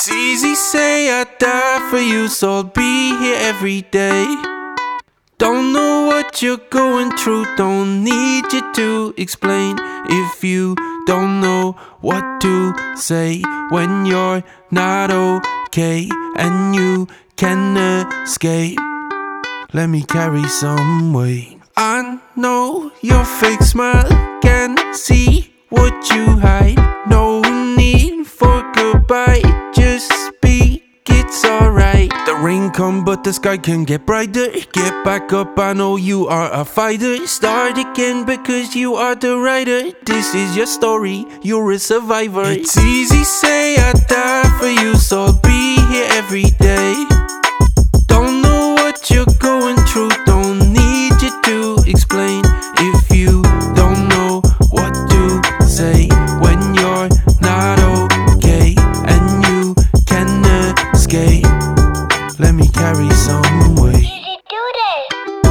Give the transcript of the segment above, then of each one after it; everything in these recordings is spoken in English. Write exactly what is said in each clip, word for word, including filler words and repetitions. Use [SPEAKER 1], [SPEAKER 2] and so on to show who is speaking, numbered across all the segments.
[SPEAKER 1] It's easy say I die for you, so I'll be here every day. Don't know what you're going through, don't need you to explain. If you don't know what to say when you're not okay and you can escape, let me carry some weight. I know your fake smile, can see what you hide. No need for goodbye, just speak, it's alright. The rain come but the sky can get brighter. Get back up, I know you are a fighter. Start again because you are the writer. This is your story, you're a survivor. It's easy say I die for you, so I'll be here every day. Don't know what you're going through, don't need you to explain. If you don't know what to say when you're not okay and you can escape, let me carry some weight.
[SPEAKER 2] Easy do this.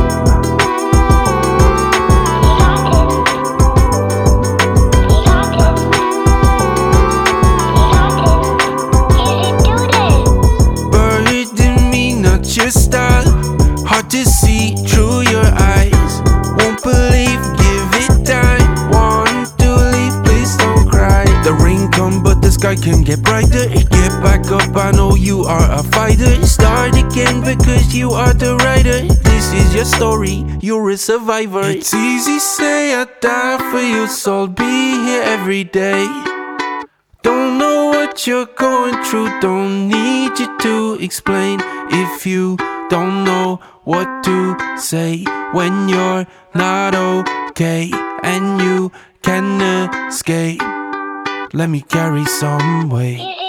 [SPEAKER 1] Buried in me, not your style. Hard to see through your eyes. Won't believe, give it time. Want to leave, please don't cry. The rain come but the sky can get brighter. Get back up, I know you are a fighter. Start again because you are the writer. This is your story, you're a survivor. It's easy say I die for you, so I'll be here every day. Don't know what you're going through, don't need you to explain. If you don't know what to say when you're not okay and you can escape, let me carry some weight.